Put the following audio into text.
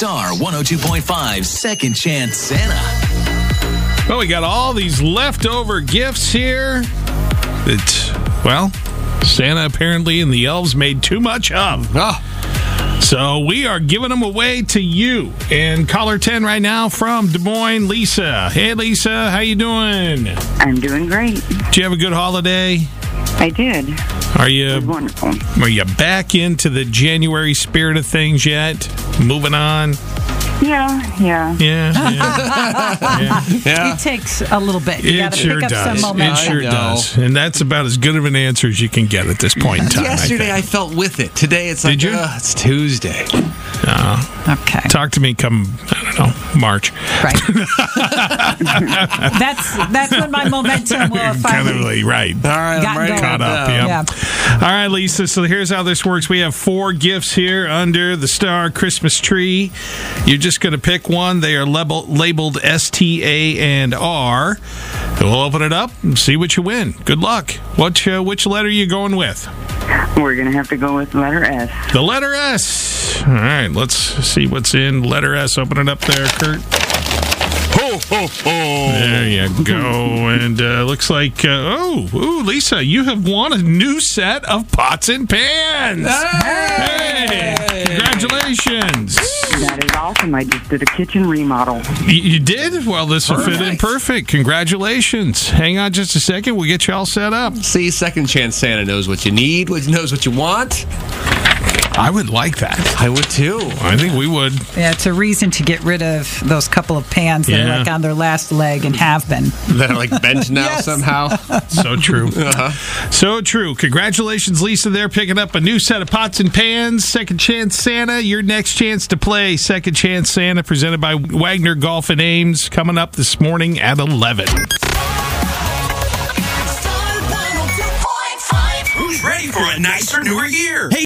Star 102.5 Second Chance Santa. Well, we got all these leftover gifts here that, well, Santa apparently and the elves made too much of. So we are giving them away to you. And caller 10 right now from Des Moines, Lisa. Hey, Lisa, how you doing? I'm doing great. Did you have a good holiday? I did. It was wonderful. Are you back into the January spirit of things yet? Moving on? Yeah. It takes a little bit. You got to sure pick up does. some momentum. It sure does. And that's about as good of an answer as you can get at this point in time. Yesterday I felt with it. Today it's like, Did you? It's Tuesday. Okay. Talk to me come, I don't know, March. Right. that's when my momentum will finally right. All right, I'm ready. Caught up, yeah. All right, Lisa, so here's how this works. We have 4 gifts here under the Star Christmas tree. You're just going to pick one. They are labeled S, T, A, and R. We'll open it up and see what you win. Good luck. Which letter are you going with? We're going to have to go with letter S. The letter S. All right, let's see what's in letter S. Open it up there, Kurt. Ho, ho, ho. There you go. And looks like, Lisa, you have won a new set of pots and pans. Hey! Congratulations. That is awesome. I just did a kitchen remodel. You did? Well, this will fit in perfect. Congratulations. Hang on just a second. We'll get you all set up. See, Second Chance Santa knows what you need, knows what you want. I would like that. I would too. I think we would. Yeah, it's a reason to get rid of those couple of pans that are like on their last leg and have been. That are like bent now somehow. So true. So true. Congratulations, Lisa. They're picking up a new set of pots and pans. Second Chance Santa, your next chance to play Second Chance Santa, presented by Wagner Golf and Ames, coming up this morning at 11. Who's ready for a nicer, newer year? Hey,